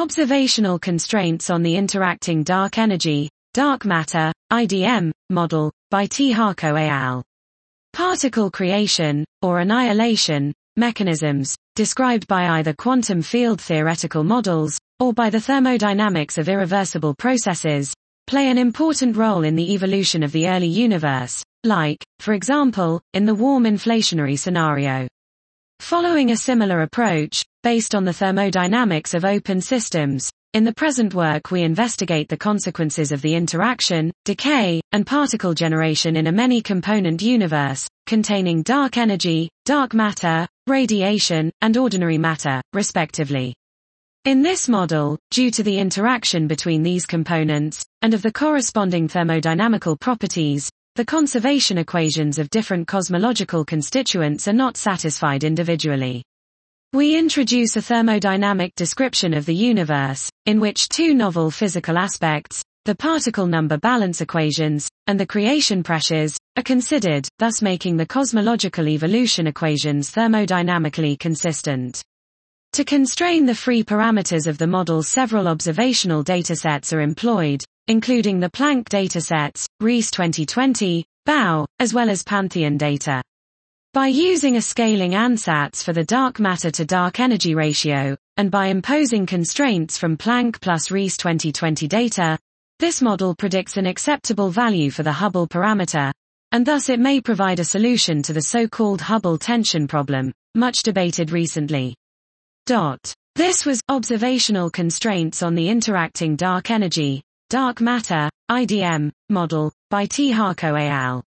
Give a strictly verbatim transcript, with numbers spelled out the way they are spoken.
Observational constraints on the interacting dark energy, dark matter, I D M, model, by T. Harco et al. Particle creation, or annihilation, mechanisms, described by either quantum field theoretical models, or by the thermodynamics of irreversible processes, play an important role in the evolution of the early universe, like, for example, in the warm inflationary scenario. Following a similar approach, based on the thermodynamics of open systems, in the present work we investigate the consequences of the interaction, decay, and particle generation in a many-component universe, containing dark energy, dark matter, radiation, and ordinary matter, respectively. In this model, due to the interaction between these components, and of the corresponding thermodynamical properties, the conservation equations of different cosmological constituents are not satisfied individually. We introduce a thermodynamic description of the universe, in which two novel physical aspects, the particle number balance equations, and the creation pressures, are considered, thus making the cosmological evolution equations thermodynamically consistent. To constrain the free parameters of the model, several observational datasets are employed, including the Planck datasets, Riess twenty twenty, B A U, as well as Pantheon data. By using a scaling ansatz for the dark matter to dark energy ratio, and by imposing constraints from Planck plus Riess twenty twenty data, this model predicts an acceptable value for the Hubble parameter, and thus it may provide a solution to the so-called Hubble tension problem, much debated recently. Dot. This was Observational Constraints on the Interacting Dark Energy, Dark Matter, I D M, Model, by T. Harco et al.